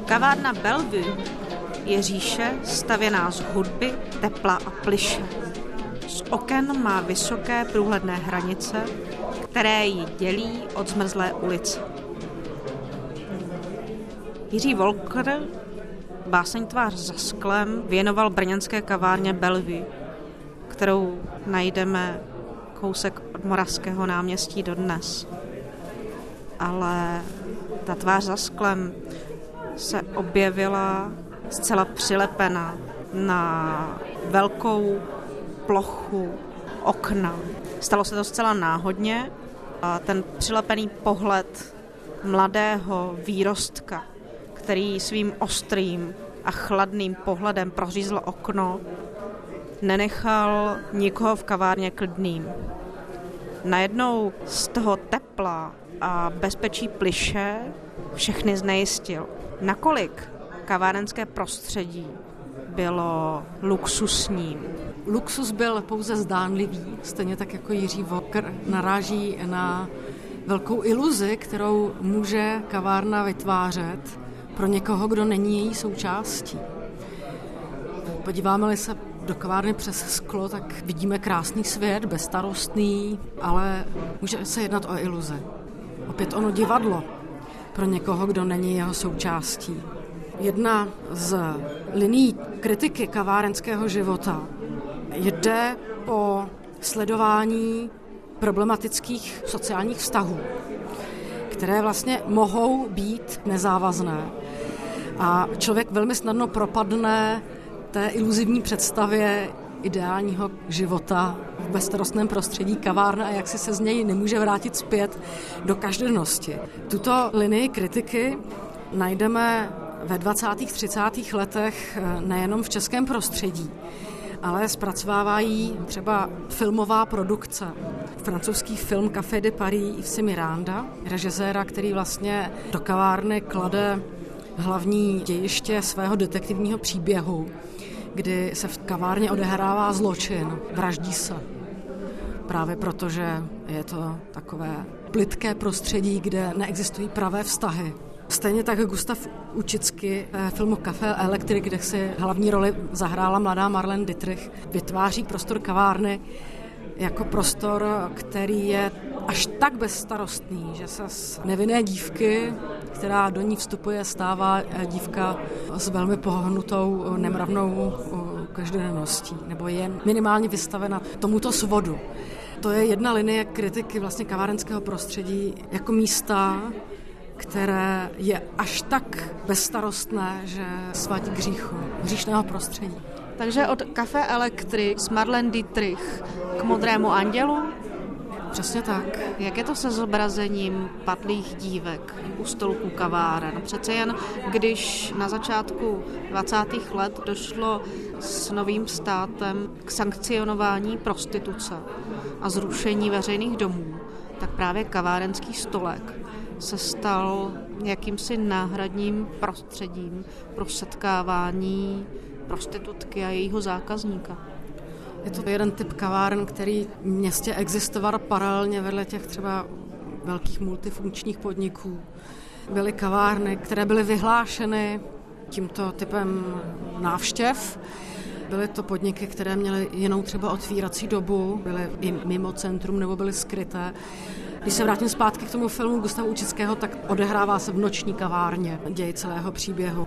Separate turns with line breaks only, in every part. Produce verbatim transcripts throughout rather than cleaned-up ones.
Kavárna Bellevue je říše stavěná z hudby, tepla a plyše. Z oken má vysoké průhledné hranice, které ji dělí od zmrzlé ulice. Jiří Wolker báseň Tvář za sklem věnoval brněnské kavárně Bellevue, kterou najdeme kousek od Moravského náměstí dodnes. Ale ta Tvář za sklem se objevila zcela přilepena na velkou plochu okna. Stalo se to zcela náhodně a ten přilepený pohled mladého výrostka, který svým ostrým a chladným pohledem prořízl okno, nenechal nikoho v kavárně klidným. Najednou z toho tepla a bezpečí plyše všechny znejistil. Nakolik kavárenské prostředí bylo luxusním?
Luxus byl pouze zdánlivý, stejně tak jako Jiří Wolker naráží na velkou iluzi, kterou může kavárna vytvářet pro někoho, kdo není její součástí. Podíváme-li se do kavárny přes sklo, tak vidíme krásný svět, bezstarostný, ale může se jednat o iluzi. Opět ono divadlo pro někoho, kdo není jeho součástí. Jedna z linií kritiky kavárenského života jde o sledování problematických sociálních vztahů, které vlastně mohou být nezávazné. A člověk velmi snadno propadne té iluzivní představě ideálního života v bezstarostném prostředí kavárny a jak si se z něj nemůže vrátit zpět do každodennosti. Tuto linii kritiky najdeme ve dvacátých třicátých letech nejenom v českém prostředí, ale zpracovávají třeba filmová produkce. Francouzský film Café de Paris Yves Miranda, režiséra, který vlastně do kavárny klade hlavní dějiště svého detektivního příběhu, kdy se v kavárně odehrává zločin, vraždí se. Právě proto, že je to takové plytké prostředí, kde neexistují pravé vztahy. Stejně tak Gustav Učicky v filmu Café Electric, kde si hlavní roli zahrála mladá Marlene Dietrich, vytváří prostor kavárny jako prostor, který je až tak bezstarostný, že se z nevinné dívky, která do ní vstupuje, stává dívka s velmi pohnutou, nemravnou každodenností, nebo je minimálně vystavena tomuto svodu. To je jedna linie kritiky vlastně kavárenského prostředí jako místa, které je až tak bezstarostné, že svádí k hříchu, hříšného prostředí.
Takže od Café Electric s Marlene Dietrich k Modrému andělu?
Přesně tak.
Jak je to se zobrazením padlých dívek u stolků kaváren? Přece jen, když na začátku dvacátých let došlo s novým státem k sankcionování prostituce a zrušení veřejných domů, tak právě kavárenský stolek se stal jakýmsi náhradním prostředím pro setkávání prostitutky a jejího zákazníka.
Je to jeden typ kaváren, který v městě existoval paralelně vedle těch třeba velkých multifunkčních podniků. Byly kavárny, které byly vyhlášeny tímto typem návštěv. Byly to podniky, které měly jinou třeba otvírací dobu, byly i mimo centrum nebo byly skryté. Když se vrátím zpátky k tomu filmu Gustava Učického, tak odehrává se v noční kavárně děj celého příběhu.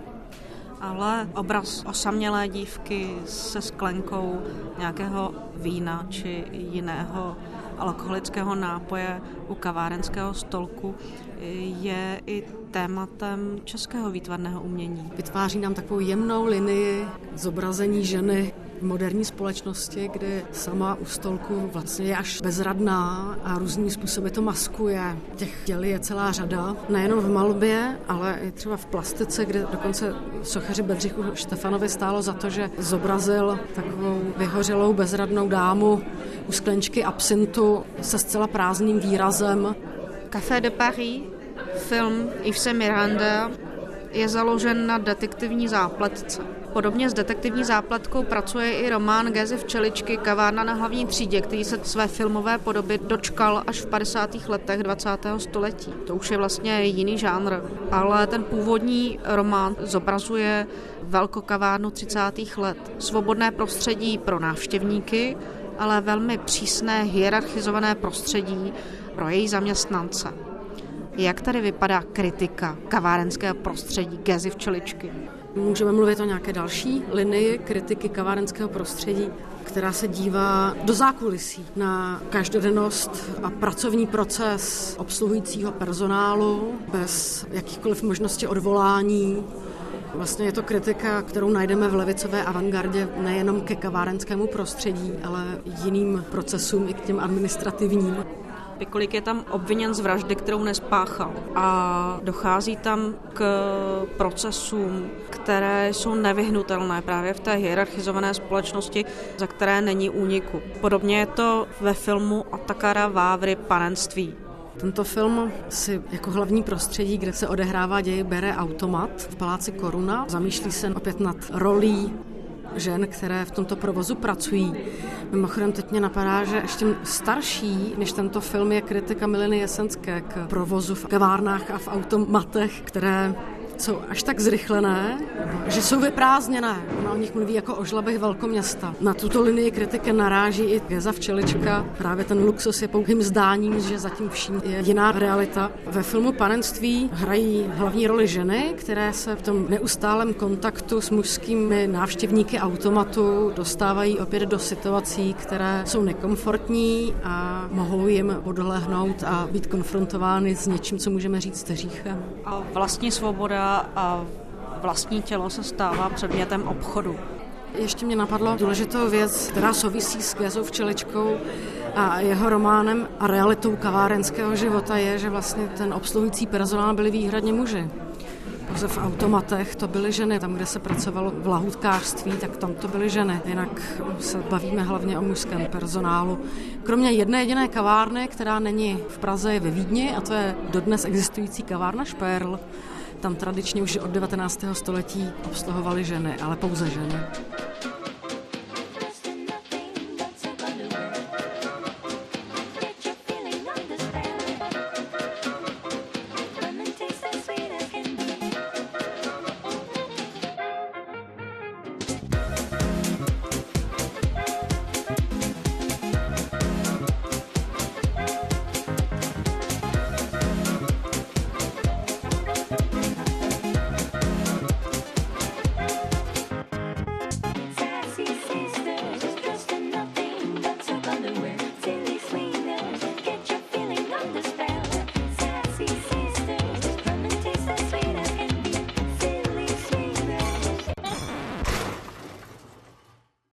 Ale obraz osamělé dívky se sklenkou nějakého vína či jiného alkoholického nápoje u kavárenského stolku je i tématem českého výtvarného umění.
Vytváří nám takovou jemnou linii zobrazení ženy v moderní společnosti, kdy sama u stolku vlastně je až bezradná a různými způsoby to maskuje. Těch děl je celá řada, nejenom v malbě, ale i třeba v plastice, kde dokonce sochaři Bedřichu Štefanovi stálo za to, že zobrazil takovou vyhořelou bezradnou dámu u sklenčky absintu se zcela prázdným výrazem.
Café de Paris, film Yves Miranda, je založen na detektivní zápletce. Podobně s detektivní zápletkou pracuje i román Gézy Včeličky Kavárna na hlavní třídě, který se své filmové podoby dočkal až v padesátých letech dvacátého století. To už je vlastně jiný žánr, ale ten původní román zobrazuje velkokavárnu třicátých let. Svobodné prostředí pro návštěvníky, ale velmi přísné hierarchizované prostředí pro její zaměstnance. Jak tady vypadá kritika kavárenského prostředí Gézy Včeličky?
Můžeme mluvit o nějaké další linii kritiky kavárenského prostředí, která se dívá do zákulisí na každodennost a pracovní proces obsluhujícího personálu bez jakýchkoliv možnosti odvolání. Vlastně je to kritika, kterou najdeme v levicové avantgardě nejenom ke kavárenskému prostředí, ale jiným procesům i k těm administrativním.
Pikolik je tam obviněn z vraždy, kterou nespáchal. A dochází tam k procesům, které jsou nevyhnutelné právě v té hierarchizované společnosti, za které není úniku. Podobně je to ve filmu Otakara Vávry Panenství.
Tento film si jako hlavní prostředí, kde se odehrává děj, bere automat v paláci Koruna. Zamýšlí se opět nad rolí žen, které v tomto provozu pracují. Mimochodem teď mě napadá, že ještě starší než tento film je kritika Mileny Jesenské k provozu v kavárnách a v automatech, které jsou až tak zrychlené, že jsou vyprázdněné. Ona o nich mluví jako o žlabech velkoměsta. Na tuto linii kritiky naráží i Géza Včelička. Právě ten luxus je pouhým zdáním, že zatím vším je jiná realita. Ve filmu Panenství hrají hlavní roli ženy, které se v tom neustálém kontaktu s mužskými návštěvníky automatu dostávají opět do situací, které jsou nekomfortní a mohou jim podlehnout a být konfrontovány s něčím, co můžeme říct hříchem.
A vlastní svoboda a vlastní tělo se stává předmětem obchodu.
Ještě mě napadlo důležitou věc, která souvisí s Gézou Včeličkou a jeho románem a realitou kavárenského života je, že vlastně ten obsluhující personál byli výhradně muži. Pouze v automatech to byly ženy, tam, kde se pracovalo v lahůdkářství, tak tam to byly ženy. Jinak se bavíme hlavně o mužském personálu. Kromě jedné jediné kavárny, která není v Praze, je ve Vídni, a to je dodnes existující kavárna Šperl. Tam tradičně už od devatenáctého století obsluhovaly ženy, ale pouze ženy.